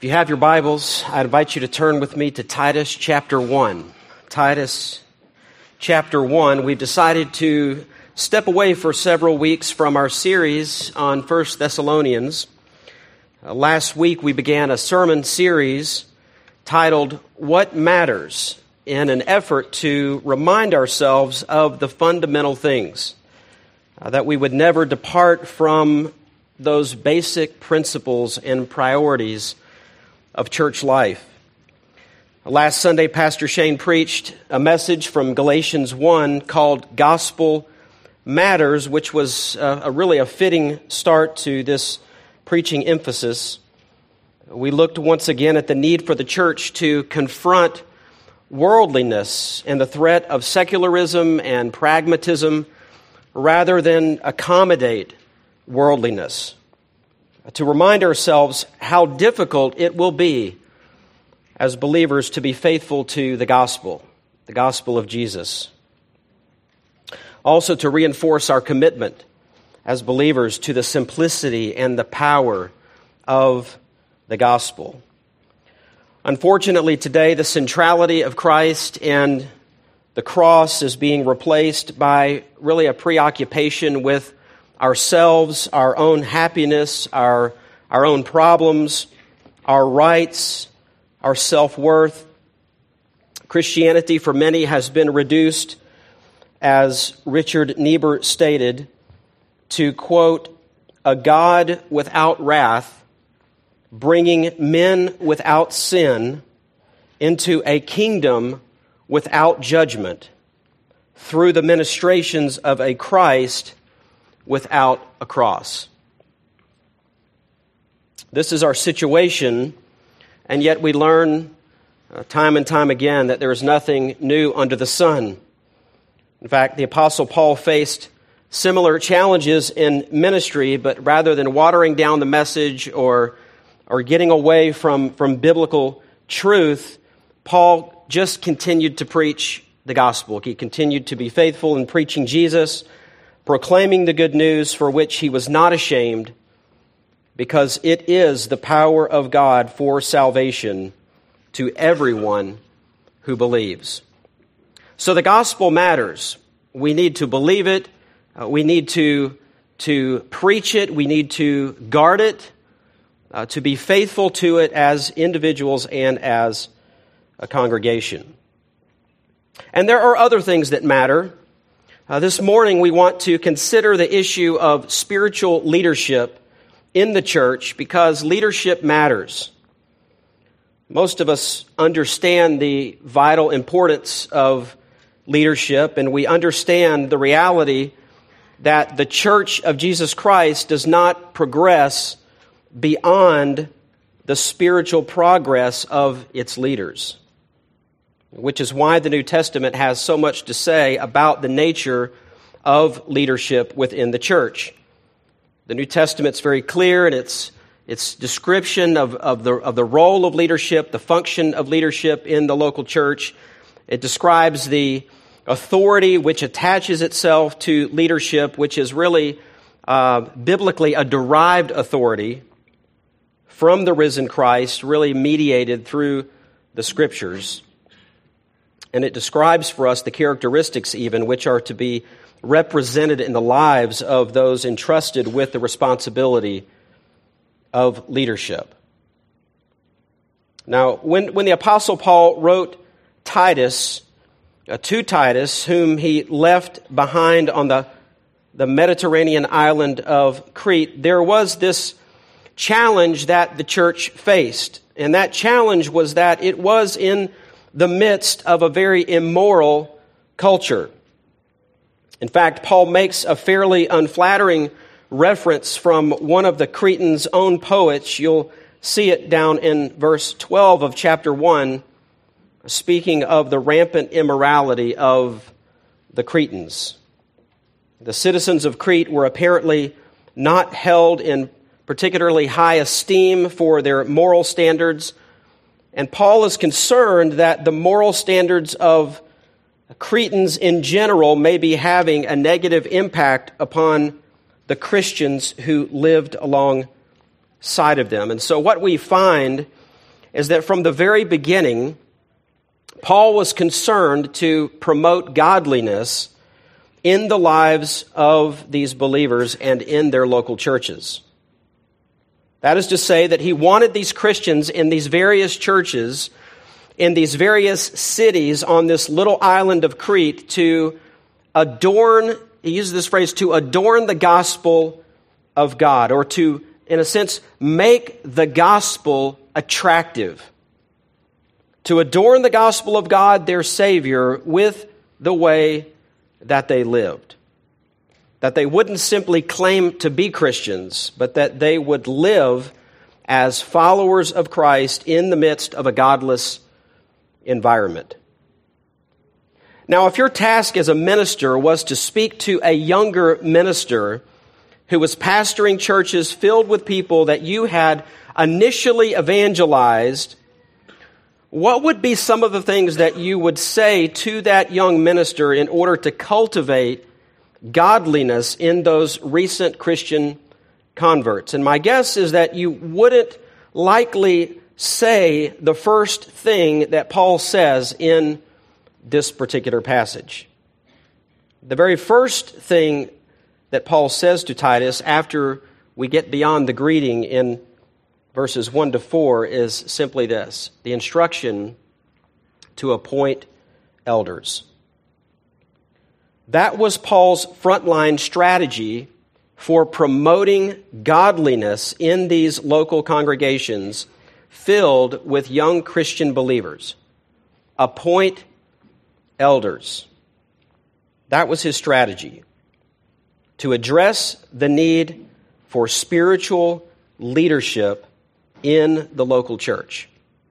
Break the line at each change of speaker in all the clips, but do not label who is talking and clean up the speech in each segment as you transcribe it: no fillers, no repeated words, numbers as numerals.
If you have your Bibles, I'd invite you to turn with me to Titus chapter 1. Titus chapter 1. We've decided to step away for several weeks from our series on 1 Thessalonians. Last week we began a sermon series titled, What Matters? In an effort to remind ourselves of the fundamental things, that we would never depart from those basic principles and priorities of church life. Last Sunday, Pastor Shane preached a message from Galatians 1 called Gospel Matters, which was really a fitting start to this preaching emphasis. We looked once again at the need for the church to confront worldliness and the threat of secularism and pragmatism rather than accommodate worldliness. To remind ourselves how difficult it will be as believers to be faithful to the gospel of Jesus. Also to reinforce our commitment as believers to the simplicity and the power of the gospel. Unfortunately, today, the centrality of Christ and the cross is being replaced by really a preoccupation with ourselves, our own happiness, our own problems, our rights, our self-worth. Christianity for many has been reduced, as Richard Niebuhr stated, to, quote, a God without wrath, bringing men without sin into a kingdom without judgment through the ministrations of a Christ without a cross. This is our situation, and yet we learn time and time again that there is nothing new under the sun. In fact, the Apostle Paul faced similar challenges in ministry, but rather than watering down the message or getting away from biblical truth, Paul just continued to preach the gospel. He continued to be faithful in preaching Jesus, proclaiming the good news for which he was not ashamed, because it is the power of God for salvation to everyone who believes. So the gospel matters. We need to believe it. We need to preach it. We need to guard it, to be faithful to it as individuals and as a congregation. And there are other things that matter. This morning we want to consider the issue of spiritual leadership in the church because leadership matters. Most of us understand the vital importance of leadership, and we understand the reality that the Church of Jesus Christ does not progress beyond the spiritual progress of its leaders, which is why the New Testament has so much to say about the nature of leadership within the church. The New Testament's very clear in its description of the role of leadership, the function of leadership in the local church. It describes the authority which attaches itself to leadership, which is really biblically a derived authority from the risen Christ, really mediated through the Scriptures. And it describes for us the characteristics even which are to be represented in the lives of those entrusted with the responsibility of leadership. Now, when the Apostle Paul wrote Titus, to Titus, whom he left behind on the Mediterranean island of Crete, there was this challenge that the church faced. And that challenge was that it was in the midst of a very immoral culture. In fact, Paul makes a fairly unflattering reference from one of the Cretans' own poets. You'll see it down in verse 12 of chapter 1, speaking of the rampant immorality of the Cretans. The citizens of Crete were apparently not held in particularly high esteem for their moral standards, and Paul is concerned that the moral standards of Cretans in general may be having a negative impact upon the Christians who lived alongside of them. And so what we find is that from the very beginning, Paul was concerned to promote godliness in the lives of these believers and in their local churches. That is to say that he wanted these Christians in these various churches, in these various cities on this little island of Crete to adorn, he uses this phrase, to adorn the gospel of God, or to, in a sense, make the gospel attractive. To adorn the gospel of God, their Savior, with the way that they lived. That they wouldn't simply claim to be Christians, but that they would live as followers of Christ in the midst of a godless environment. Now, if your task as a minister was to speak to a younger minister who was pastoring churches filled with people that you had initially evangelized, what would be some of the things that you would say to that young minister in order to cultivate godliness in those recent Christian converts? And my guess is that you wouldn't likely say the first thing that Paul says in this particular passage. The very first thing that Paul says to Titus after we get beyond the greeting in verses 1 to 4 is simply this: the instruction to appoint elders. That was Paul's frontline strategy for promoting godliness in these local congregations filled with young Christian believers. Appoint elders. That was his strategy, to address the need for spiritual leadership in the local church.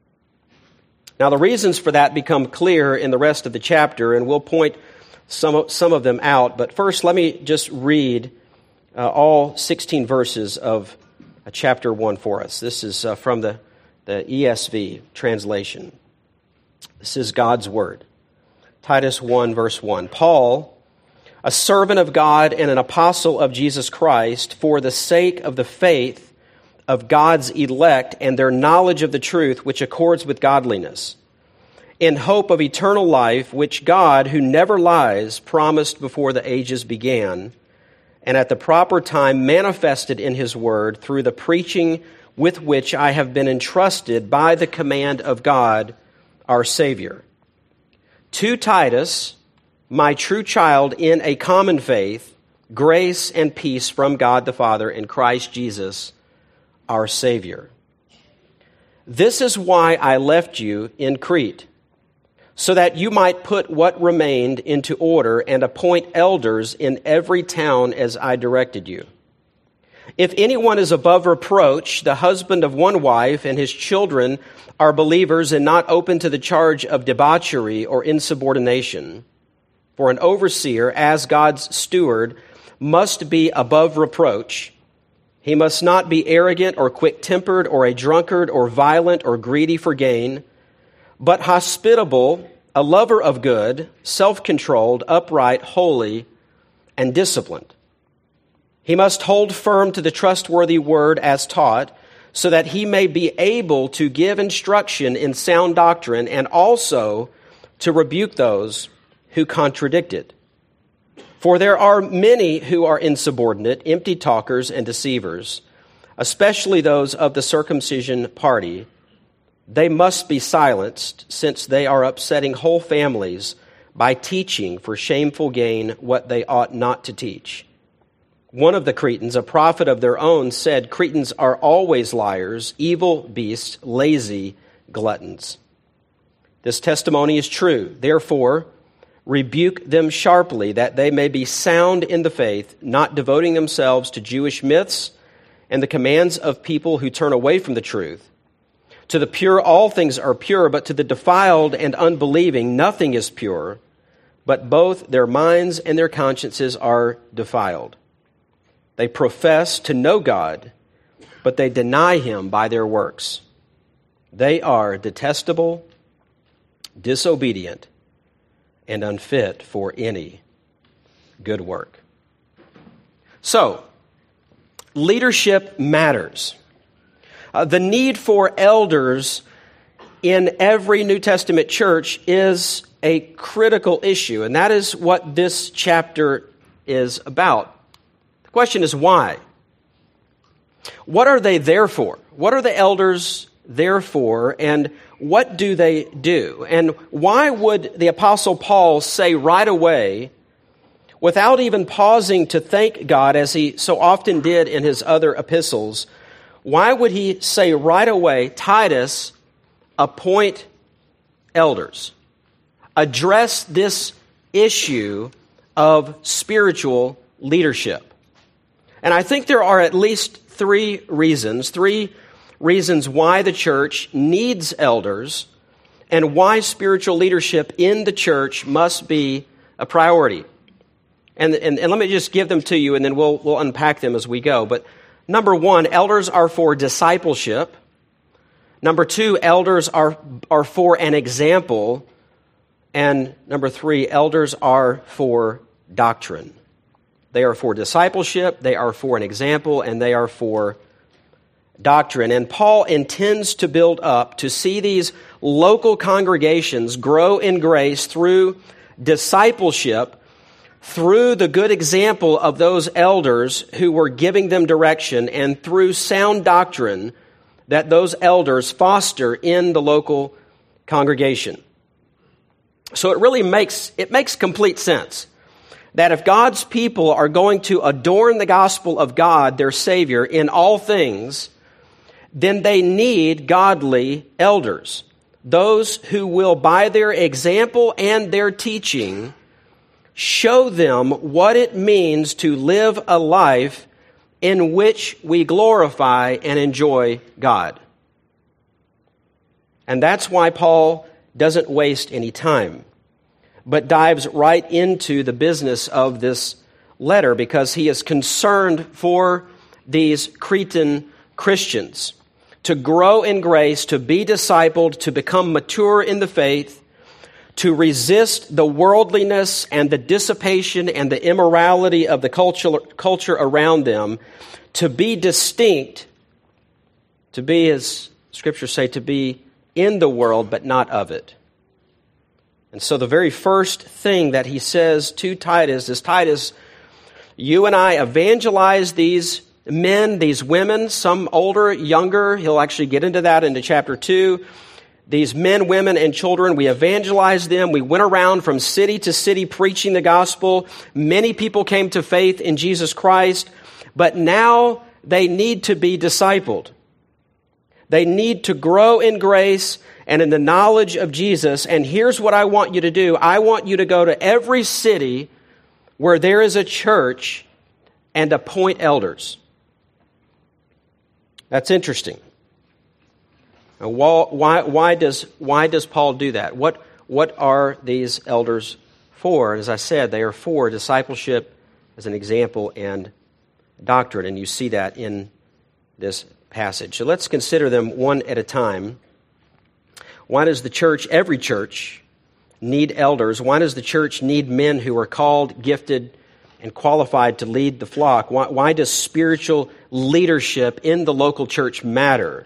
Now, the reasons for that become clear in the rest of the chapter, and we'll point some of them out. But first, let me just read all 16 verses of chapter 1 for us. This is from the ESV translation. This is God's Word. Titus 1, verse 1. Paul, a servant of God and an apostle of Jesus Christ, for the sake of the faith of God's elect and their knowledge of the truth which accords with godliness, in hope of eternal life, which God, who never lies, promised before the ages began, and at the proper time manifested in his word through the preaching with which I have been entrusted by the command of God, our Savior. To Titus, my true child in a common faith, grace and peace from God the Father and Christ Jesus, our Savior. This is why I left you in Crete, so that you might put what remained into order and appoint elders in every town as I directed you. If anyone is above reproach, the husband of one wife, and his children are believers and not open to the charge of debauchery or insubordination, for an overseer, as God's steward, must be above reproach. He must not be arrogant or quick-tempered or a drunkard or violent or greedy for gain, but hospitable, a lover of good, self-controlled, upright, holy, and disciplined. He must hold firm to the trustworthy word as taught, so that he may be able to give instruction in sound doctrine and also to rebuke those who contradict it. For there are many who are insubordinate, empty talkers, and deceivers, especially those of the circumcision party. They must be silenced, since they are upsetting whole families by teaching for shameful gain what they ought not to teach. One of the Cretans, a prophet of their own, said, Cretans are always liars, evil beasts, lazy gluttons. This testimony is true. Therefore, rebuke them sharply, that they may be sound in the faith, not devoting themselves to Jewish myths and the commands of people who turn away from the truth. To the pure, all things are pure, but to the defiled and unbelieving, nothing is pure, but both their minds and their consciences are defiled. They profess to know God, but they deny him by their works. They are detestable, disobedient, and unfit for any good work. So, leadership matters. The need for elders in every New Testament church is a critical issue, and that is what this chapter is about. The question is why? What are they there for? What are the elders there for, and what do they do? And why would the Apostle Paul say right away, without even pausing to thank God, as he so often did in his other epistles, why would he say right away, Titus, appoint elders? Address this issue of spiritual leadership. And I think there are at least three reasons why the church needs elders and why spiritual leadership in the church must be a priority. And let me just give them to you, and then we'll unpack them as we go. But number one, elders are for discipleship. Number two, elders are for an example. And number three, elders are for doctrine. They are for discipleship, they are for an example, and they are for doctrine. And Paul intends to build up to see these local congregations grow in grace through discipleship, through the good example of those elders who were giving them direction, and through sound doctrine that those elders foster in the local congregation. So it really makes complete sense that if God's people are going to adorn the gospel of God, their Savior, in all things, then they need godly elders, those who will, by their example and their teaching, show them what it means to live a life in which we glorify and enjoy God. And that's why Paul doesn't waste any time, but dives right into the business of this letter because he is concerned for these Cretan Christians to grow in grace, to be discipled, to become mature in the faith, to resist the worldliness and the dissipation and the immorality of the culture around them, to be distinct, to be, as scriptures say, to be in the world but not of it. And so the very first thing that he says to Titus is, Titus, you and I evangelize these men, these women, some older, younger. He'll actually get into that into chapter 2. These men, women, and children, we evangelized them. We went around from city to city preaching the gospel. Many people came to faith in Jesus Christ, but now they need to be discipled. They need to grow in grace and in the knowledge of Jesus. And here's what I want you to do. I want you to go to every city where there is a church and appoint elders. That's interesting. Now, why does Paul do that? What are these elders for? As I said, they are for discipleship as an example and doctrine, and you see that in this passage. So let's consider them one at a time. Why does the church, every church, need elders? Why does the church need men who are called, gifted, and qualified to lead the flock? Why does spiritual leadership in the local church matter?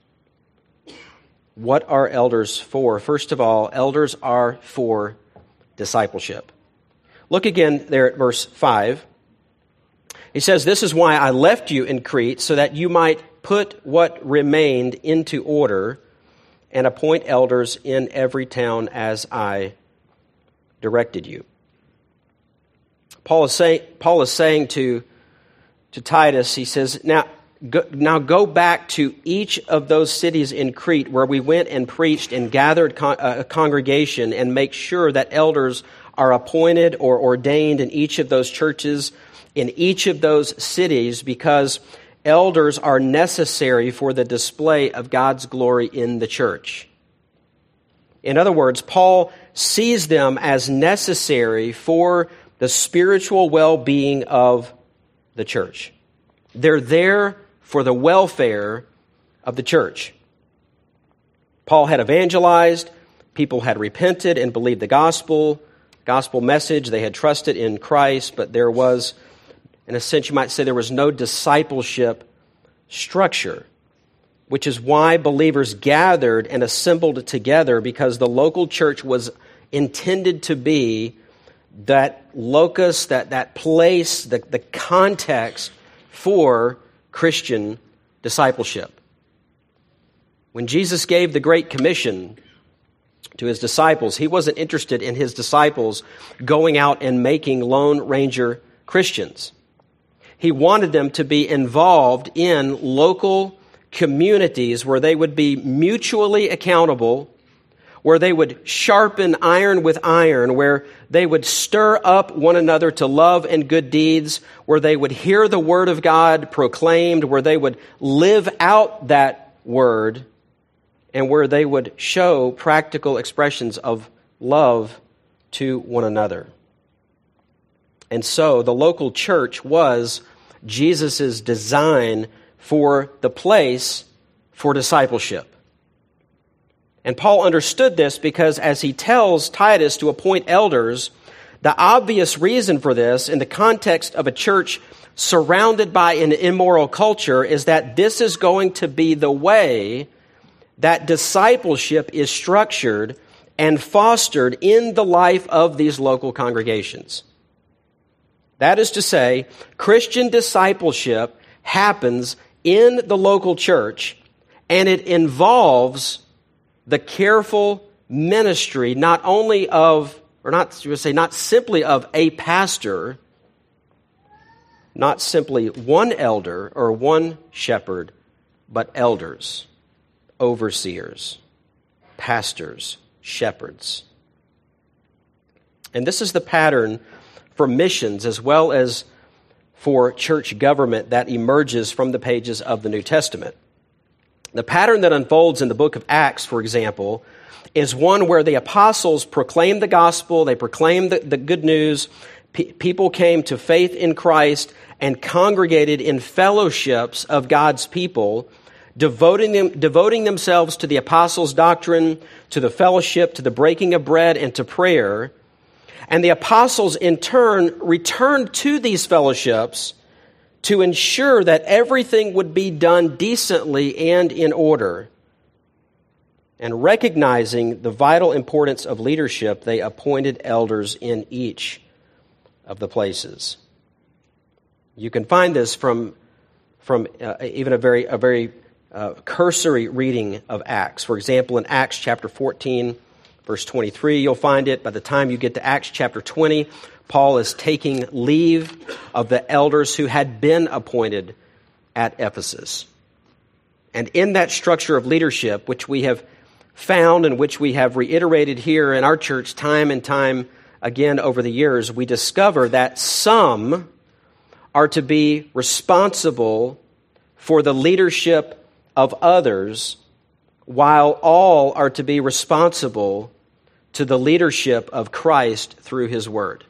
What are elders for? First of all, elders are for discipleship. Look again there at verse 5. He says, "This is why I left you in Crete, so that you might put what remained into order and appoint elders in every town as I directed you." Paul is saying to Titus, he says, now go back to each of those cities in Crete where we went and preached and gathered a congregation, and make sure that elders are appointed or ordained in each of those churches, in each of those cities, because elders are necessary for the display of God's glory in the church. In other words, Paul sees them as necessary for the spiritual well-being of the church. They're there for the welfare of the church. Paul had evangelized, people had repented and believed the gospel message, they had trusted in Christ, but there was, in a sense you might say, there was no discipleship structure. which is why believers gathered and assembled together, because the local church was intended to be that locus, that place, the context for Christian discipleship. When Jesus gave the Great Commission to his disciples, he wasn't interested in his disciples going out and making Lone Ranger Christians. He wanted them to be involved in local communities where they would be mutually accountable, where they would sharpen iron with iron, where they would stir up one another to love and good deeds, where they would hear the word of God proclaimed, where they would live out that word, and where they would show practical expressions of love to one another. And so the local church was Jesus' design for the place for discipleship. And Paul understood this because as he tells Titus to appoint elders, the obvious reason for this in the context of a church surrounded by an immoral culture is that this is going to be the way that discipleship is structured and fostered in the life of these local congregations. That is to say, Christian discipleship happens in the local church, and it involves the careful ministry not only of, or not simply of a pastor, not simply one elder or one shepherd, but elders, overseers, pastors, shepherds. And this is the pattern for missions as well as for church government that emerges from the pages of the New Testament. The pattern that unfolds in the book of Acts, for example, is one where the apostles proclaimed the gospel, they proclaimed the good news, people came to faith in Christ and congregated in fellowships of God's people, devoting themselves to the apostles' doctrine, to the fellowship, to the breaking of bread, and to prayer. And the apostles, in turn, returned to these fellowships to ensure that everything would be done decently and in order. And recognizing the vital importance of leadership, they appointed elders in each of the places. You can find this from even a very cursory reading of Acts. For example, in Acts chapter 14, verse 23, you'll find it. By the time you get to Acts chapter 20, Paul is taking leave of the elders who had been appointed at Ephesus. And in that structure of leadership, which we have found and which we have reiterated here in our church time and time again over the years, we discover that some are to be responsible for the leadership of others, while all are to be responsible to the leadership of Christ through His Word.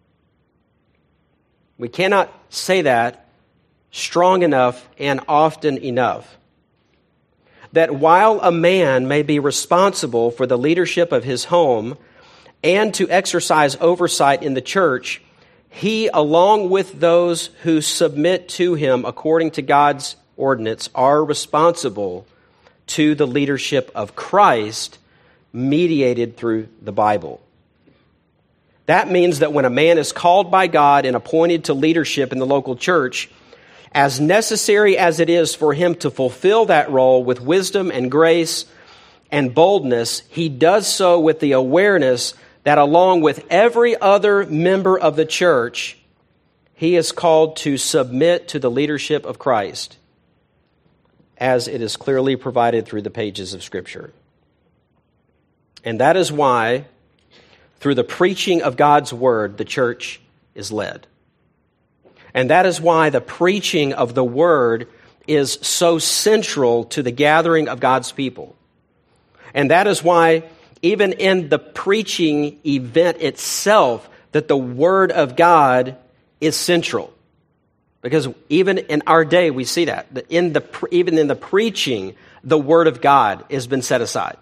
We cannot say that strong enough and often enough. That while a man may be responsible for the leadership of his home and to exercise oversight in the church, he, along with those who submit to him according to God's ordinance, are responsible to the leadership of Christ mediated through the Bible. That means that when a man is called by God and appointed to leadership in the local church, as necessary as it is for him to fulfill that role with wisdom and grace and boldness, he does so with the awareness that along with every other member of the church, he is called to submit to the leadership of Christ, as it is clearly provided through the pages of Scripture. And that is why, through the preaching of God's Word, the church is led. And that is why the preaching of the Word is so central to the gathering of God's people. And that is why, even in the preaching event itself, that the Word of God is central. Because even in our day, we see that even in the preaching, the Word of God has been set aside.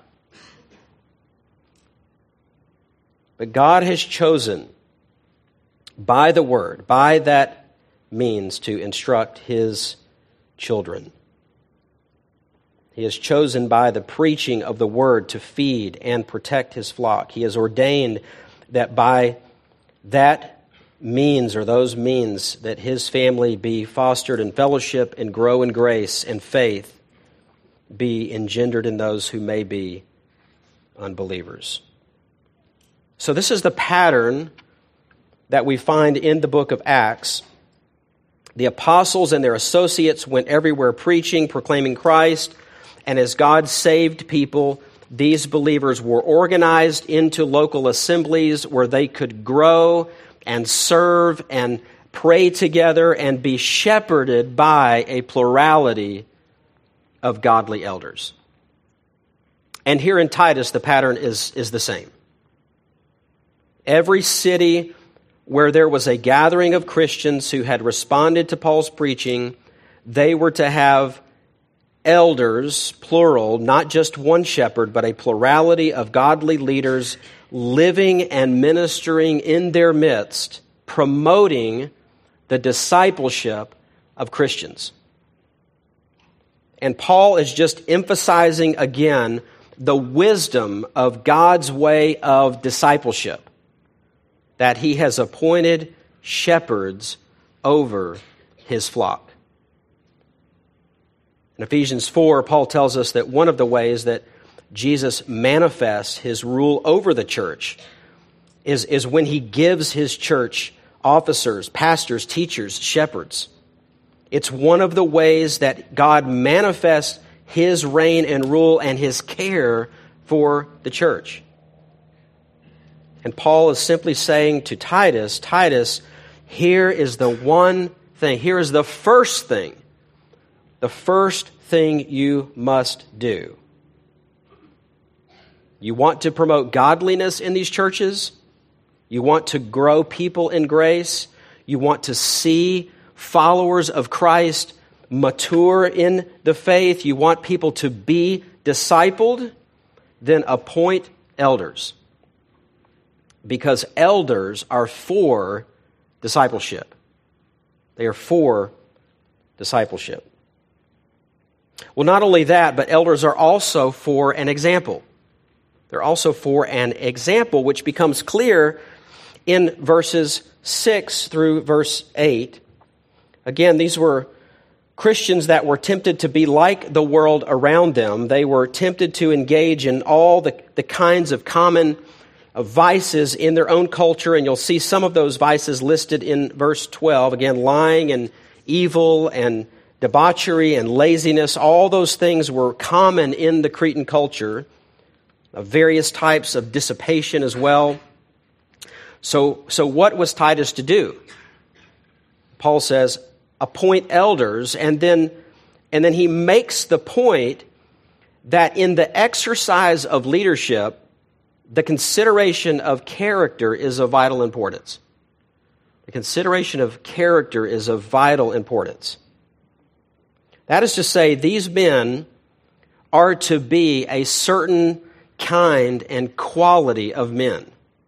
But God has chosen by the Word, by that means, to instruct His children. He is chosen by the preaching of the word to feed and protect his flock. He has ordained that by that means or those means that his family be fostered in fellowship and grow in grace and faith, be engendered in those who may be unbelievers. So this is the pattern that we find in the book of Acts. The apostles and their associates went everywhere preaching, proclaiming Christ, and as God saved people, these believers were organized into local assemblies where they could grow and serve and pray together and be shepherded by a plurality of godly elders. And here in Titus, the pattern is the same. Every city where there was a gathering of Christians who had responded to Paul's preaching, they were to have elders, plural, not just one shepherd, but a plurality of godly leaders living and ministering in their midst, promoting the discipleship of Christians. And Paul is just emphasizing again the wisdom of God's way of discipleship, that he has appointed shepherds over his flock. In Ephesians 4, Paul tells us that one of the ways that Jesus manifests his rule over the church is when he gives his church officers, pastors, teachers, shepherds. It's one of the ways that God manifests his reign and rule and his care for the church. And Paul is simply saying to Titus, Titus, here is the one thing, here is the first thing you must do. You want to promote godliness in these churches? You want to grow people in grace? You want to see followers of Christ mature in the faith? You want people to be discipled? Then appoint elders. Because elders are for discipleship. They are for discipleship. Well, not only that, but elders are also for an example. They're also for an example, which becomes clear in verses 6 through verse 8. Again, these were Christians that were tempted to be like the world around them. They were tempted to engage in all the kinds of common vices in their own culture, and you'll see some of those vices listed in verse 12. Again, lying and evil and debauchery and laziness, all those things were common in the Cretan culture, various types of dissipation as well. So what was Titus to do? Paul says, appoint elders, and then he makes the point that in the exercise of leadership, the consideration of character is of vital importance. The consideration of character is of vital importance. That is to say, these men are to be a certain kind and quality of men.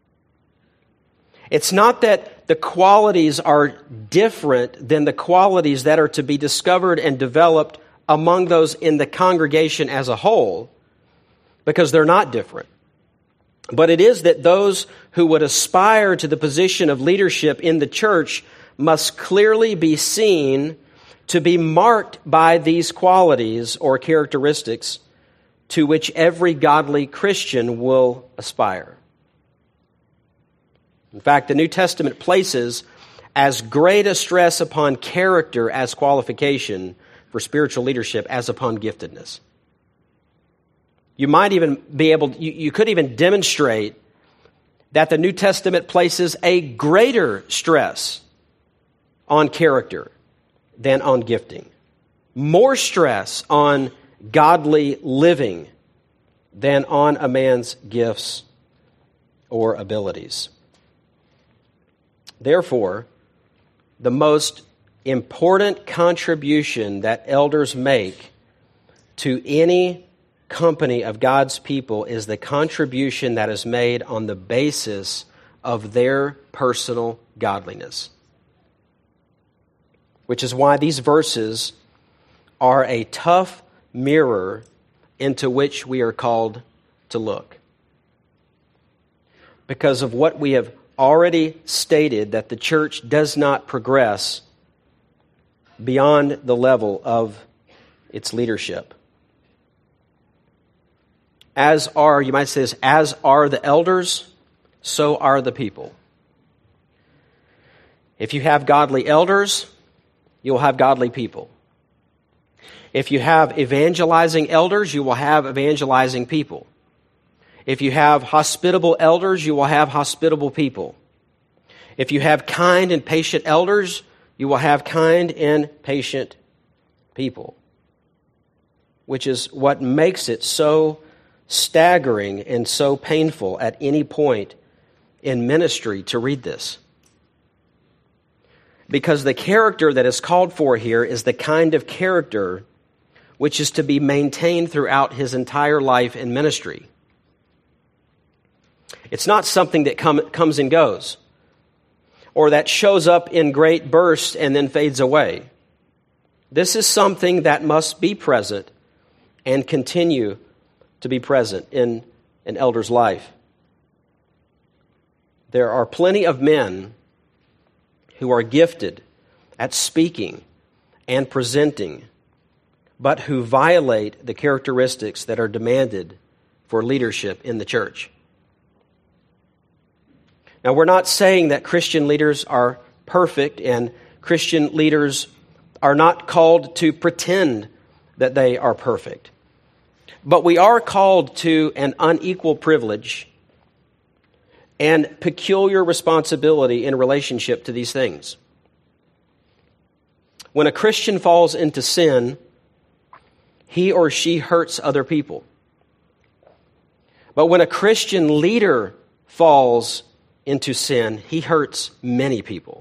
It's not that the qualities are different than the qualities that are to be discovered and developed among those in the congregation as a whole, because they're not different. But it is that those who would aspire to the position of leadership in the church must clearly be seen to be marked by these qualities or characteristics to which every godly Christian will aspire. In fact, the New Testament places as great a stress upon character as qualification for spiritual leadership as upon giftedness. You might even be able, you could even demonstrate that the New Testament places a greater stress on character than on gifting. More stress on godly living than on a man's gifts or abilities. Therefore, the most important contribution that elders make to any company of God's people is the contribution that is made on the basis of their personal godliness. Which is why these verses are a tough mirror into which we are called to look. Because of what we have already stated, that the church does not progress beyond the level of its leadership. As are, you might say this, as are the elders, so are the people. If you have godly elders, you will have godly people. If you have evangelizing elders, you will have evangelizing people. If you have hospitable elders, you will have hospitable people. If you have kind and patient elders, you will have kind and patient people. Which is what makes it so staggering and so painful at any point in ministry to read this. Because the character that is called for here is the kind of character which is to be maintained throughout his entire life in ministry. It's not something that comes and goes, or that shows up in great bursts and then fades away. This is something that must be present and continue to be present in an elder's life. There are plenty of men who are gifted at speaking and presenting, but who violate the characteristics that are demanded for leadership in the church. Now, we're not saying that Christian leaders are perfect, and Christian leaders are not called to pretend that they are perfect. But we are called to an unequal privilege and peculiar responsibility in relationship to these things. When a Christian falls into sin, he or she hurts other people. But when a Christian leader falls into sin, he hurts many people.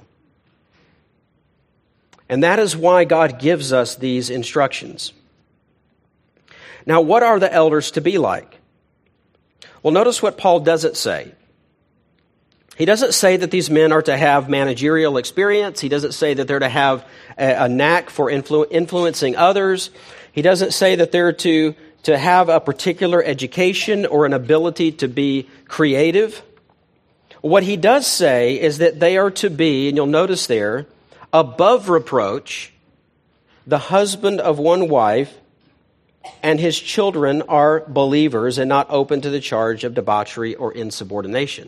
And that is why God gives us these instructions. Now, what are the elders to be like? Well, notice what Paul doesn't say. He doesn't say that these men are to have managerial experience. He doesn't say that they're to have a knack for influencing others. He doesn't say that they're to have a particular education or an ability to be creative. What he does say is that they are to be, and you'll notice there, above reproach, the husband of one wife, and his children are believers and not open to the charge of debauchery or insubordination.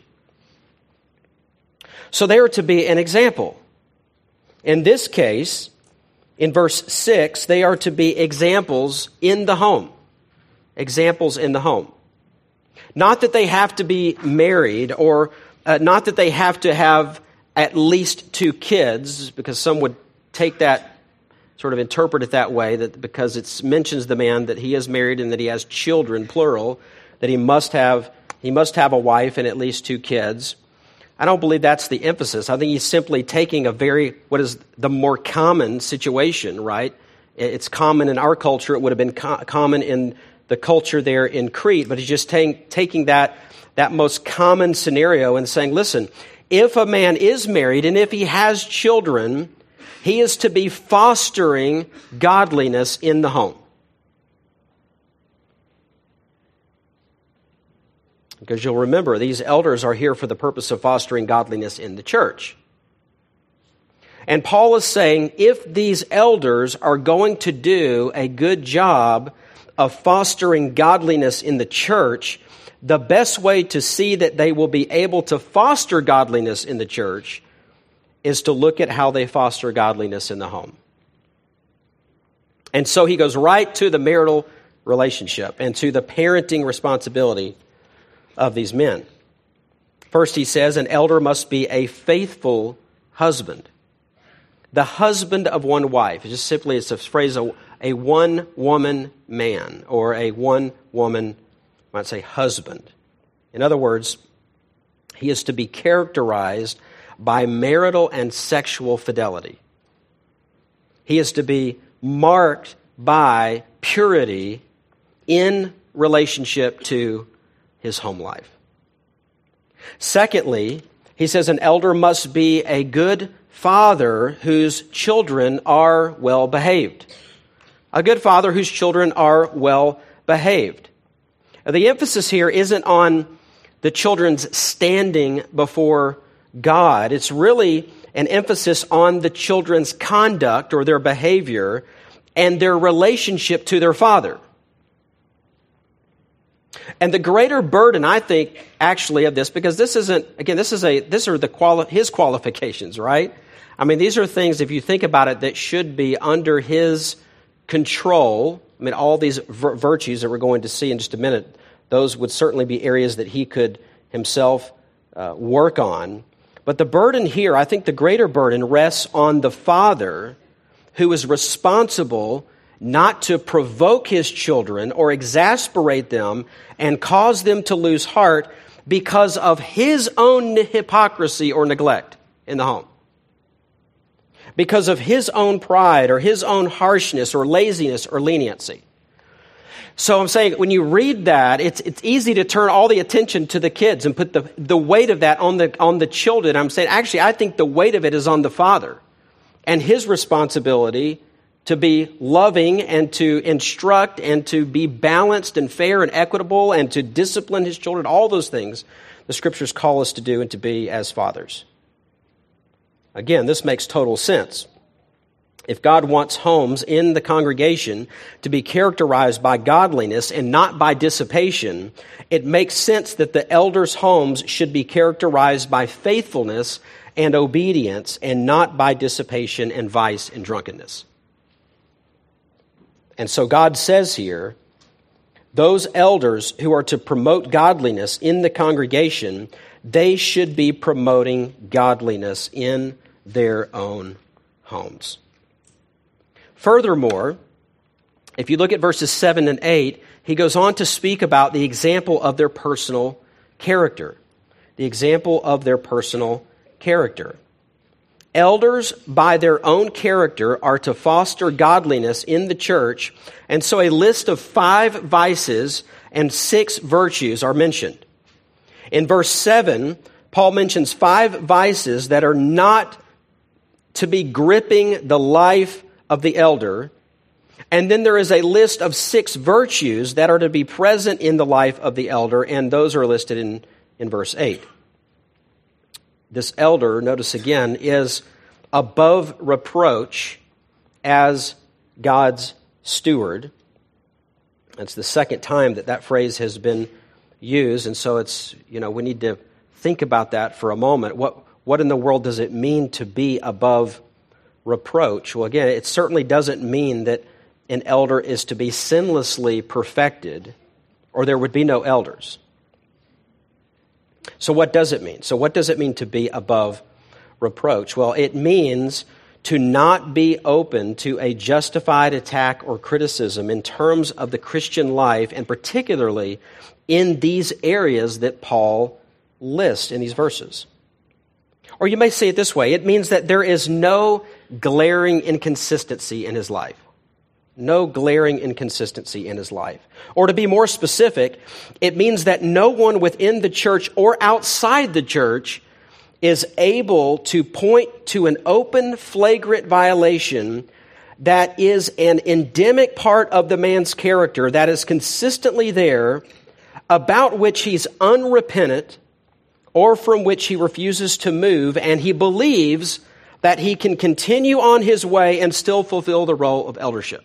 So they are to be an example. In this case, in verse 6, they are to be examples in the home. Examples in the home. Not that they have to be married, or not that they have to have at least 2 kids, because some would take that, sort of interpret it that way, that because it mentions the man that he is married and that he has children, plural, that he must have a wife and at least 2 kids. I don't believe that's the emphasis. I think he's simply taking what is the more common situation, right? It's common in our culture. It would have been common in the culture there in Crete, but he's just taking that most common scenario and saying, listen, if a man is married and if he has children, he is to be fostering godliness in the home. Because you'll remember, these elders are here for the purpose of fostering godliness in the church. And Paul is saying, if these elders are going to do a good job of fostering godliness in the church, the best way to see that they will be able to foster godliness in the church is to look at how they foster godliness in the home. And so he goes right to the marital relationship and to the parenting responsibility of these men. First, he says, an elder must be a faithful husband. The husband of one wife. It's just simply, it's a phrase, a one-woman man, or a one-woman, I might say, husband. In other words, he is to be characterized by marital and sexual fidelity. He is to be marked by purity in relationship to his home life. Secondly, he says an elder must be a good father whose children are well behaved. A good father whose children are well behaved. The emphasis here isn't on the children's standing before God. It's really an emphasis on the children's conduct or their behavior and their relationship to their father. And the greater burden, I think, actually of this, because this isn't, again, these are his qualifications, right? I mean, these are things, if you think about it, that should be under his control. I mean, all these virtues that we're going to see in just a minute, those would certainly be areas that he could himself work on. But the burden here, I think the greater burden rests on the father who is responsible not to provoke his children or exasperate them and cause them to lose heart because of his own hypocrisy or neglect in the home. Because of his own pride or his own harshness or laziness or leniency. So I'm saying when you read that, it's easy to turn all the attention to the kids and put the weight of that on the children. I'm saying, actually, I think the weight of it is on the father and his responsibility to be loving and to instruct and to be balanced and fair and equitable and to discipline his children, all those things the Scriptures call us to do and to be as fathers. Again, this makes total sense. If God wants homes in the congregation to be characterized by godliness and not by dissipation, it makes sense that the elders' homes should be characterized by faithfulness and obedience and not by dissipation and vice and drunkenness. And so God says here, those elders who are to promote godliness in the congregation, they should be promoting godliness in their own homes. Furthermore, if you look at verses 7 and 8, he goes on to speak about the example of their personal character. The example of their personal character. Elders, by their own character, are to foster godliness in the church, and so a list of 5 vices and 6 virtues are mentioned. In verse 7, Paul mentions 5 vices that are not to be gripping the life of the elder, and then there is a list of 6 virtues that are to be present in the life of the elder, and those are listed in verse 8. This elder, notice again, is above reproach as God's steward. That's the second time that phrase has been used, and so it's, we need to think about that for a moment. What in the world does it mean to be above reproach? Well, again, it certainly doesn't mean that an elder is to be sinlessly perfected, or there would be no elders. So what does it mean? So what does it mean to be above reproach? Well, it means to not be open to a justified attack or criticism in terms of the Christian life, and particularly in these areas that Paul lists in these verses. Or you may say it this way, it means that there is no glaring inconsistency in his life. No glaring inconsistency in his life. Or to be more specific, it means that no one within the church or outside the church is able to point to an open, flagrant violation that is an endemic part of the man's character that is consistently there, about which he's unrepentant, or from which he refuses to move, and he believes that he can continue on his way and still fulfill the role of eldership.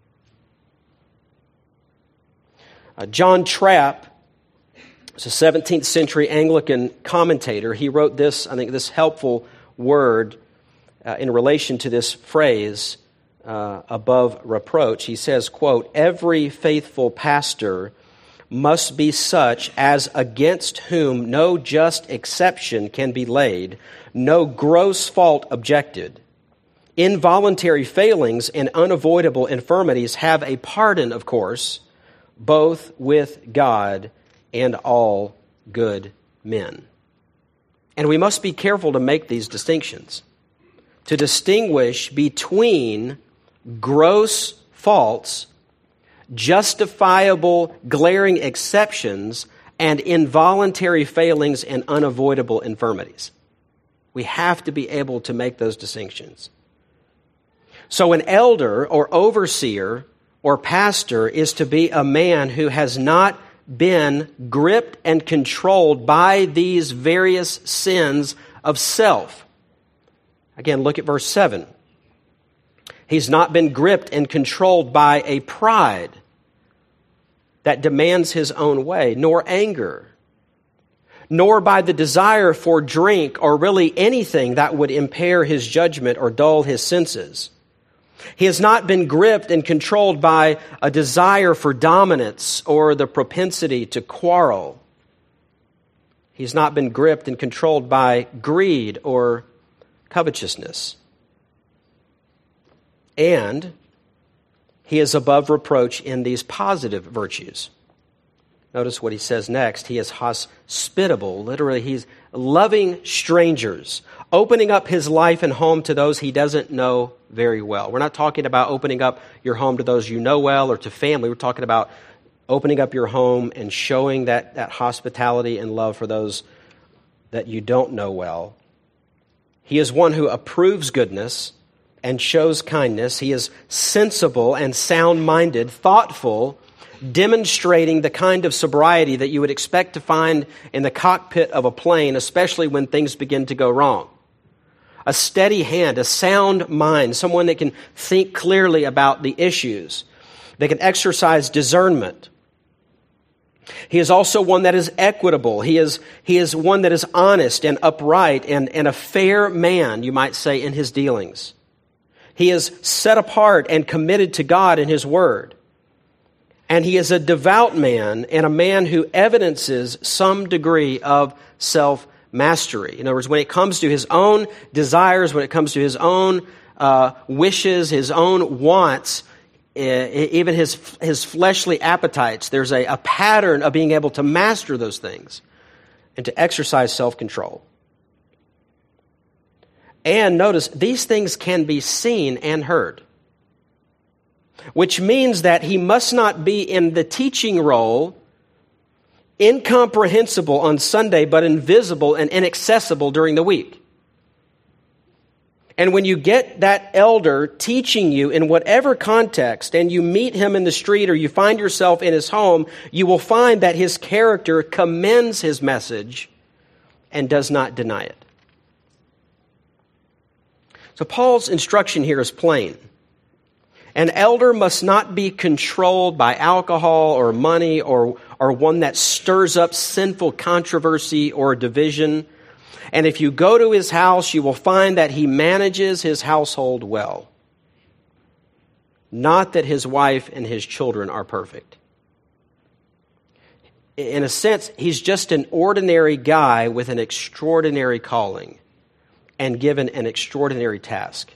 John Trapp is a 17th century Anglican commentator. He wrote this, I think, this helpful word in relation to this phrase, above reproach. He says, quote, "Every faithful pastor must be such as against whom no just exception can be laid, no gross fault objected. Involuntary failings and unavoidable infirmities have a pardon, of course, both with God and all good men." And we must be careful to make these distinctions, to distinguish between gross faults, justifiable, glaring exceptions, and involuntary failings and unavoidable infirmities. We have to be able to make those distinctions. So an elder or overseer or pastor is to be a man who has not been gripped and controlled by these various sins of self. Again, look at verse 7. He's not been gripped and controlled by a pride that demands his own way, nor anger, nor by the desire for drink or really anything that would impair his judgment or dull his senses. He has not been gripped and controlled by a desire for dominance or the propensity to quarrel. He's not been gripped and controlled by greed or covetousness. And he is above reproach in these positive virtues. Notice what he says next. He is hospitable. Literally, he's loving strangers, opening up his life and home to those he doesn't know very well. We're not talking about opening up your home to those you know well or to family. We're talking about opening up your home and showing that hospitality and love for those that you don't know well. He is one who approves goodness and shows kindness. He is sensible and sound-minded, thoughtful, demonstrating the kind of sobriety that you would expect to find in the cockpit of a plane, especially when things begin to go wrong. A steady hand, a sound mind, someone that can think clearly about the issues, that can exercise discernment. He is also one that is equitable. He is one that is honest and upright and a fair man, you might say, in his dealings. He is set apart and committed to God and His Word. And he is a devout man and a man who evidences some degree of self-mastery. In other words, when it comes to his own desires, when it comes to his own wishes, his own wants, even his fleshly appetites, there's a pattern of being able to master those things and to exercise self-control. And notice, these things can be seen and heard, which means that he must not be in the teaching role, incomprehensible on Sunday, but invisible and inaccessible during the week. And when you get that elder teaching you in whatever context, and you meet him in the street or you find yourself in his home, you will find that his character commends his message and does not deny it. So Paul's instruction here is plain. An elder must not be controlled by alcohol or money or one that stirs up sinful controversy or division. And if you go to his house, you will find that he manages his household well. Not that his wife and his children are perfect. In a sense, he's just an ordinary guy with an extraordinary calling and given an extraordinary task.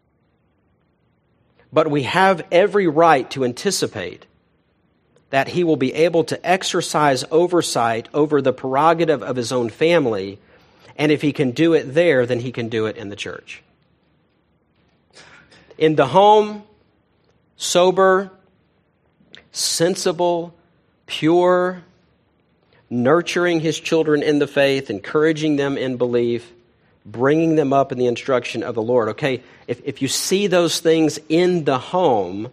But we have every right to anticipate that he will be able to exercise oversight over the prerogative of his own family, and if he can do it there, then he can do it in the church. In the home, sober, sensible, pure, nurturing his children in the faith, encouraging them in belief, bringing them up in the instruction of the Lord. Okay, if you see those things in the home,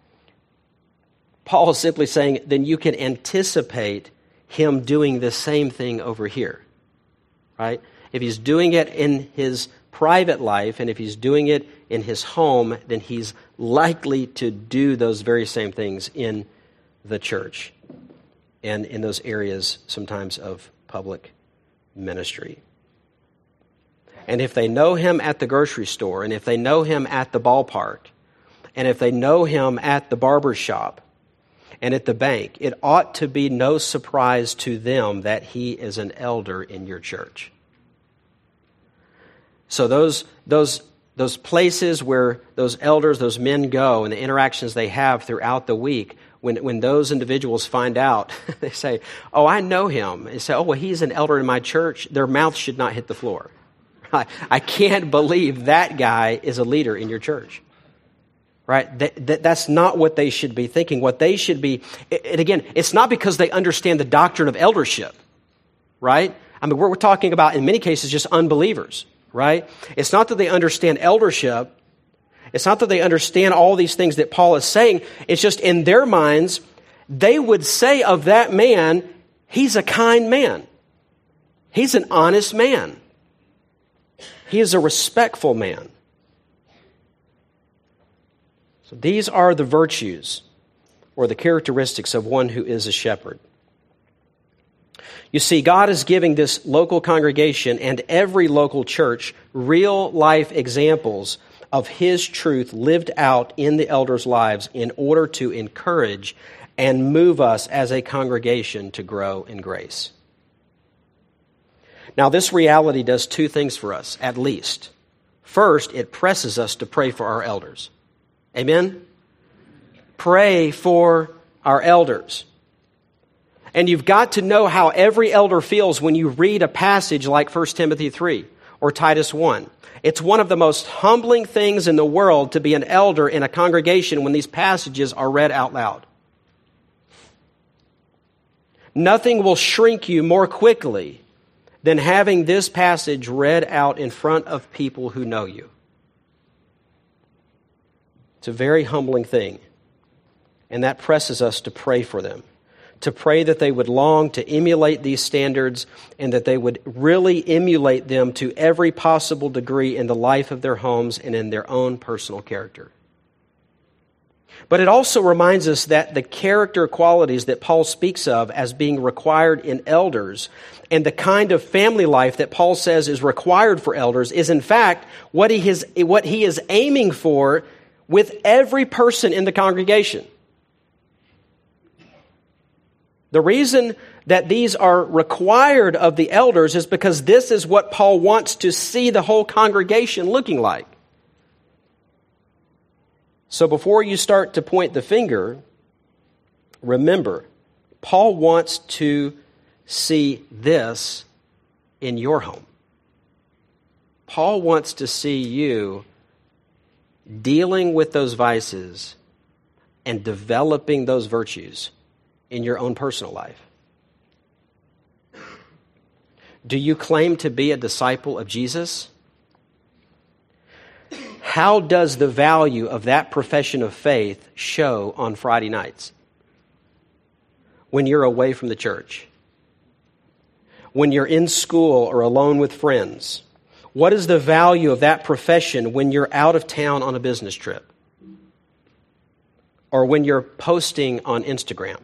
Paul is simply saying, then you can anticipate him doing the same thing over here, right? If he's doing it in his private life and if he's doing it in his home, then he's likely to do those very same things in the church and in those areas sometimes of public ministry. And if they know him at the grocery store, and if they know him at the ballpark, and if they know him at the barber shop and at the bank, it ought to be no surprise to them that he is an elder in your church. So those places where those elders, those men go, and the interactions they have throughout the week, when those individuals find out, they say, "Oh, I know him." They say, "Oh, well, he's an elder in my church." Their mouth should not hit the floor. I can't believe that guy is a leader in your church. Right? That's not what they should be thinking. What they should be, and again, it's not because they understand the doctrine of eldership, right? I mean, we're talking about, in many cases, just unbelievers, right? It's not that they understand eldership It's not that they understand all these things that Paul is saying. It's just in their minds, they would say of that man, he's a kind man. He's an honest man. He is a respectful man. So these are the virtues or the characteristics of one who is a shepherd. You see, God is giving this local congregation and every local church real life examples of His truth lived out in the elders' lives in order to encourage and move us as a congregation to grow in grace. Now, this reality does two things for us, at least. First, it presses us to pray for our elders. Amen? Pray for our elders. And you've got to know how every elder feels when you read a passage like 1 Timothy 3 or Titus 1. It's one of the most humbling things in the world to be an elder in a congregation when these passages are read out loud. Nothing will shrink you more quickly than having this passage read out in front of people who know you. It's a very humbling thing, and that presses us to pray for them, to pray that they would long to emulate these standards and that they would really emulate them to every possible degree in the life of their homes and in their own personal character. But it also reminds us that the character qualities that Paul speaks of as being required in elders and the kind of family life that Paul says is required for elders is in fact what he is aiming for with every person in the congregation. The reason that these are required of the elders is because this is what Paul wants to see the whole congregation looking like. So before you start to point the finger, remember, Paul wants to see this in your home. Paul wants to see you dealing with those vices and developing those virtues in your own personal life. Do you claim to be a disciple of Jesus? How does the value of that profession of faith show on Friday nights? When you're away from the church? When you're in school or alone with friends? What is the value of that profession when you're out of town on a business trip? Or when you're posting on Instagram?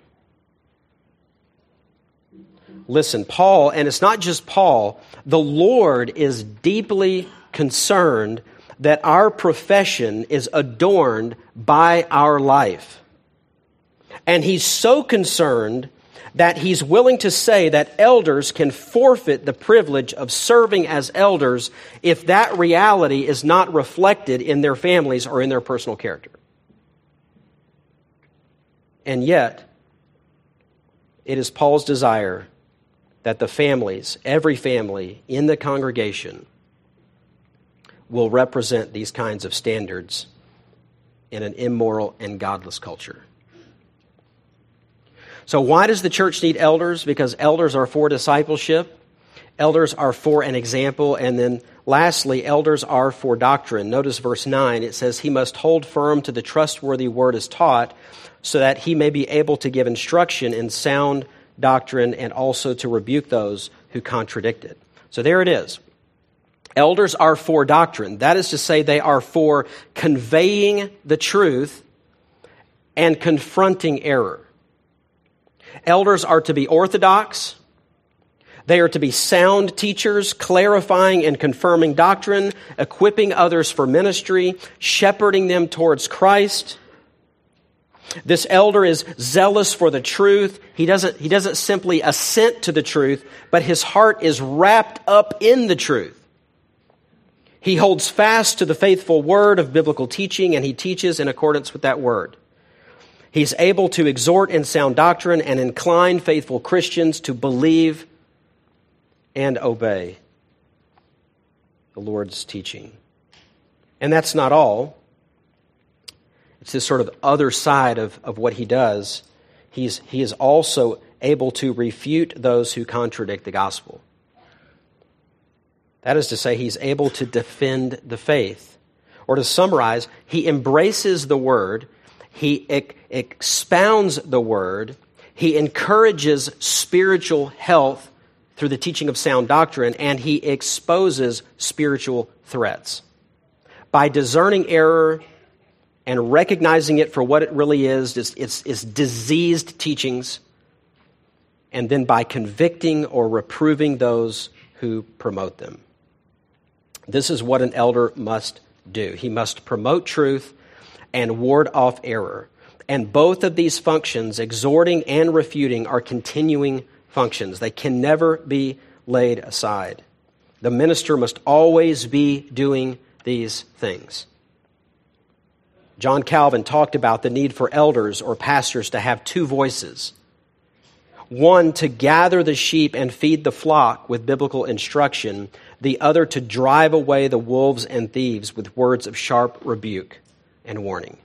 Listen, Paul, and it's not just Paul, the Lord is deeply concerned that our profession is adorned by our life. And He's so concerned that He's willing to say that elders can forfeit the privilege of serving as elders if that reality is not reflected in their families or in their personal character. And yet, it is Paul's desire that the families, every family in the congregation, will represent these kinds of standards in an immoral and godless culture. So why does the church need elders? Because elders are for discipleship, elders are for an example, and then lastly, elders are for doctrine. Notice verse 9, it says, "He must hold firm to the trustworthy word as taught, so that he may be able to give instruction in sound doctrine and also to rebuke those who contradict it." So there it is. Elders are for doctrine. That is to say, they are for conveying the truth and confronting error. Elders are to be orthodox. They are to be sound teachers, clarifying and confirming doctrine, equipping others for ministry, shepherding them towards Christ. This elder is zealous for the truth. He doesn't simply assent to the truth, but his heart is wrapped up in the truth. He holds fast to the faithful word of biblical teaching, and he teaches in accordance with that word. He's able to exhort in sound doctrine and incline faithful Christians to believe and obey the Lord's teaching. And that's not all. It's this sort of other side of what he does. He is also able to refute those who contradict the gospel. That is to say, he's able to defend the faith. Or to summarize, he embraces the Word, he expounds the Word, he encourages spiritual health through the teaching of sound doctrine, and he exposes spiritual threats. By discerning error and recognizing it for what it really is, it's diseased teachings, and then by convicting or reproving those who promote them. This is what an elder must do. He must promote truth and ward off error. And both of these functions, exhorting and refuting, are continuing functions. They can never be laid aside. The minister must always be doing these things. John Calvin talked about the need for elders or pastors to have two voices. One, to gather the sheep and feed the flock with biblical instruction. The other, to drive away the wolves and thieves with words of sharp rebuke and warning.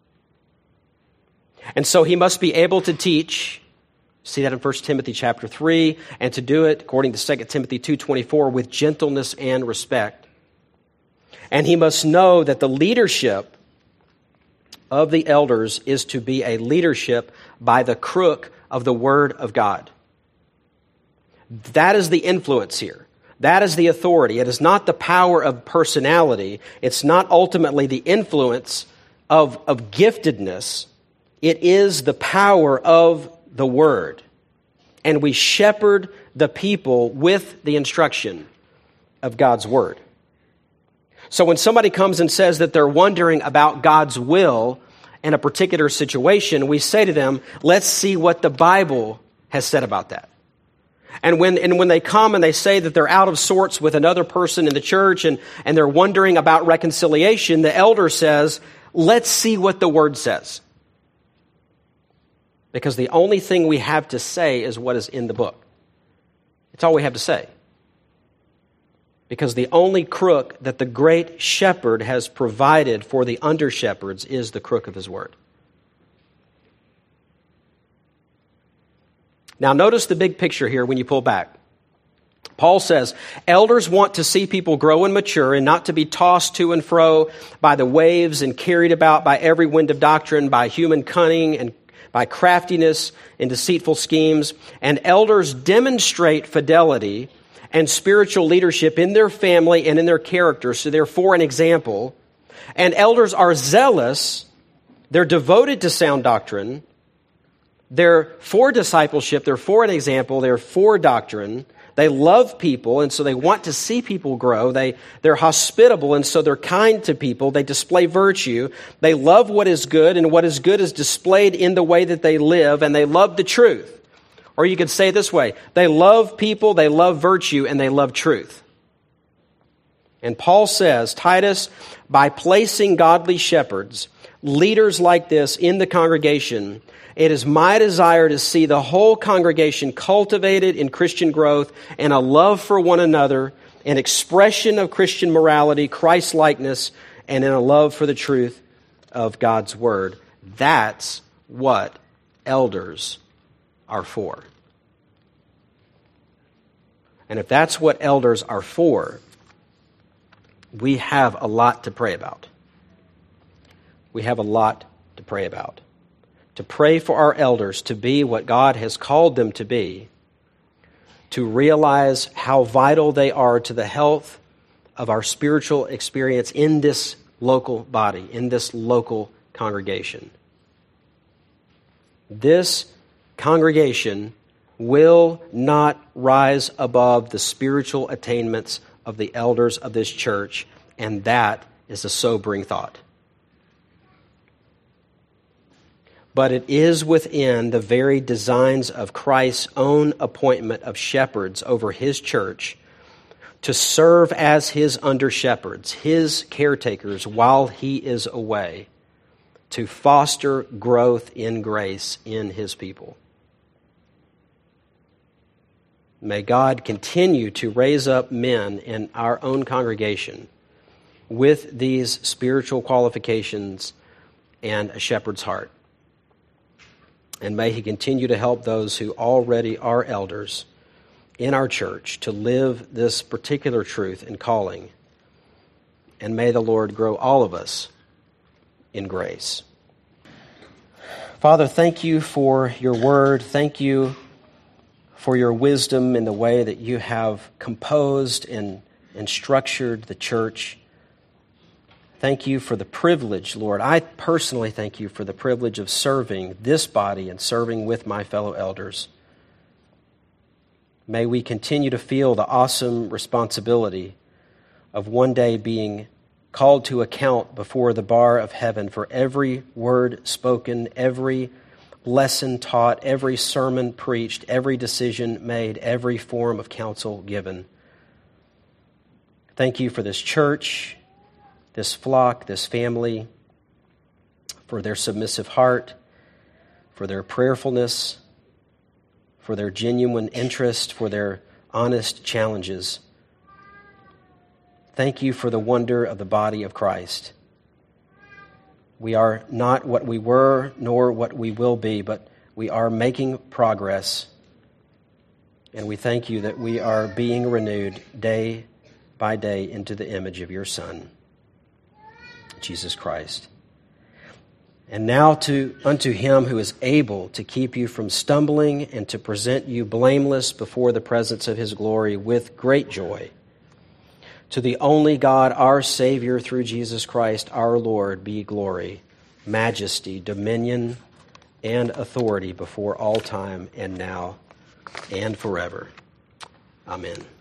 And so he must be able to teach, see that in 1 Timothy chapter 3, and to do it, according to 2 Timothy 2:24, with gentleness and respect. And he must know that the leadership of the elders is to be a leadership by the crook of the Word of God. That is the influence here. That is the authority. It is not the power of personality. It's not ultimately the influence of giftedness. It is the power of the Word. And we shepherd the people with the instruction of God's Word. So when somebody comes and says that they're wondering about God's will in a particular situation, we say to them, let's see what the Bible has said about that. And when they come and they say that they're out of sorts with another person in the church and they're wondering about reconciliation, the elder says, let's see what the Word says. Because the only thing we have to say is what is in the book. It's all we have to say. Because the only crook that the great shepherd has provided for the under-shepherds is the crook of his word. Now notice the big picture here when you pull back. Paul says, elders want to see people grow and mature and not to be tossed to and fro by the waves and carried about by every wind of doctrine, by human cunning and by craftiness and deceitful schemes. And elders demonstrate fidelity and spiritual leadership in their family and in their character, so they're for an example. And elders are zealous, they're devoted to sound doctrine, they're for discipleship, they're for an example, they're for doctrine, they love people, and so they want to see people grow, they're hospitable, and so they're kind to people, they display virtue, they love what is good, and what is good is displayed in the way that they live, and they love the truth. Or you could say it this way, they love people, they love virtue, and they love truth. And Paul says, Titus, by placing godly shepherds, leaders like this in the congregation, it is my desire to see the whole congregation cultivated in Christian growth and a love for one another, an expression of Christian morality, Christ-likeness, and in a love for the truth of God's word. That's what elders are for. And if that's what elders are for, we have a lot to pray about. We have a lot to pray about. To pray for our elders to be what God has called them to be, to realize how vital they are to the health of our spiritual experience in this local body, in this local congregation. This congregation will not rise above the spiritual attainments of the elders of this church, and that is a sobering thought. But it is within the very designs of Christ's own appointment of shepherds over his church to serve as his under-shepherds, his caretakers while he is away, to foster growth in grace in his people. May God continue to raise up men in our own congregation with these spiritual qualifications and a shepherd's heart. And may he continue to help those who already are elders in our church to live this particular truth and calling and may the Lord grow all of us in grace. Father, thank you for your word. Thank you for your wisdom in the way that you have composed and structured the church. Thank you for the privilege, Lord. I personally thank you for the privilege of serving this body and serving with my fellow elders. May we continue to feel the awesome responsibility of one day being called to account before the bar of heaven for every word spoken, every lesson taught, every sermon preached, every decision made, every form of counsel given. Thank you for this church, this flock, this family, for their submissive heart, for their prayerfulness, for their genuine interest, for their honest challenges. Thank you for the wonder of the body of Christ. We are not what we were, nor what we will be, but we are making progress. And we thank you that we are being renewed day by day into the image of your Son, Jesus Christ. And now unto him who is able to keep you from stumbling and to present you blameless before the presence of his glory with great joy. To the only God, our Savior, through Jesus Christ, our Lord, be glory, majesty, dominion, and authority before all time and now and forever. Amen.